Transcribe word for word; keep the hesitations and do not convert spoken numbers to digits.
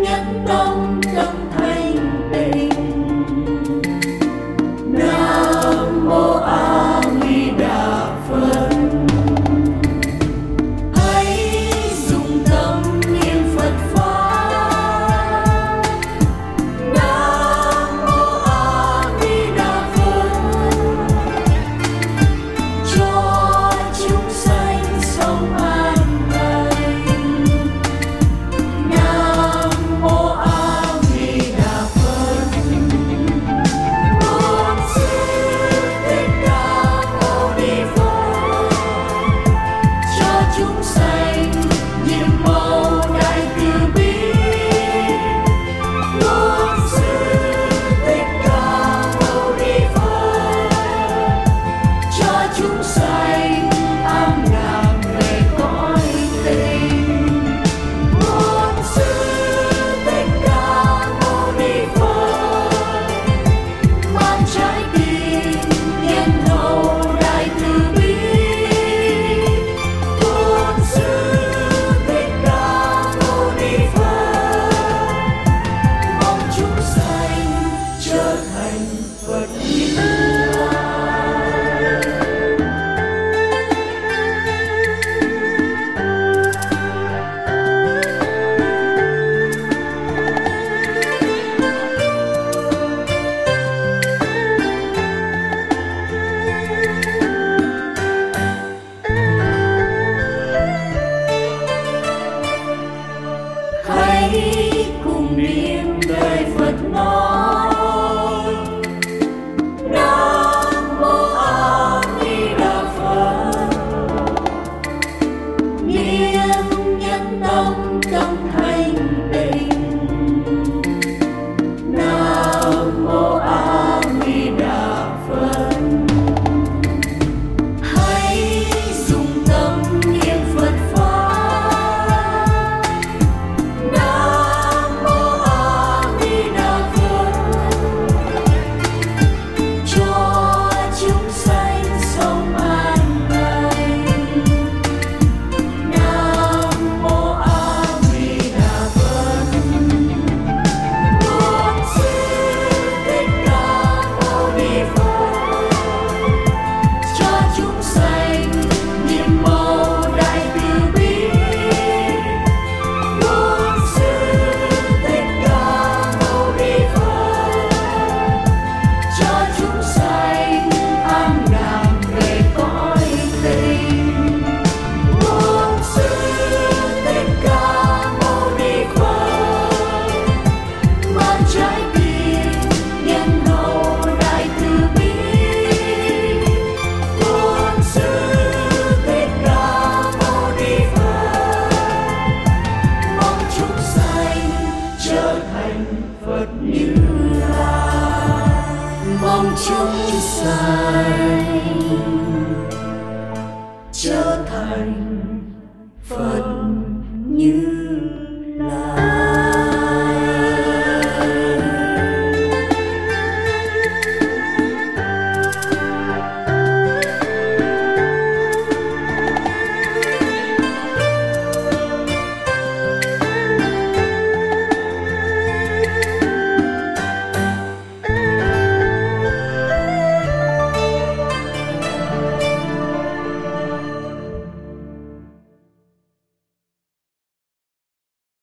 nhân tâm tâm thanh tịnh. Nam mô A Di Đà Phật. Hãy dùng tâm niệm Phật pháp. Nam mô A Di Đà Phật. Cho chúng sanh sống an lành. Nam mô A Di Đà Phật. Bổn Sư Thích Ca Mâu Ni Phật. Cho chúng sanh nhiệm màu đại từ bi. Bổn Sư Thích Ca Mâu Ni Phật. Cho chúng sanh an lạc về cõi tình. Bổn Sư Thích Ca Mâu Ni Phật. Mang trái tim nhân hậu đại từ bi. Bổn Sư Thích Ca Mâu Ni Phật. Mong chúng sanh trở thành Phật Như Lai. Hãy cùng niệm lời Phật nói. Nam mô A Di Đà Phật. Niệm nhân tâm tâm thanh tịnh. Nam mô A Di Đà Phật. Hãy dùng tâm niệm Phật pháp. Nam mô A Di Đà Phật. Cho chúng sanh sống an lành. Nam mô A Di Đà Phật. Bổn Sư Thích Ca Mâu Ni Phật. Cho chúng sanh nhiệm màu đại từ bi. Bổn Sư Thích Ca Mâu Ni Phật. Cho chúng sanh an lạc về cõi tình. Bổn Sư Thích Ca Mâu Ni Phật. Mang trái tim nhân hậu đại từ bi. Bổn Sư Thích Ca Mâu Ni Phật. Mong chúng sanh trở thành Phật Như Lai. Mong chúng sanh trở thành Phật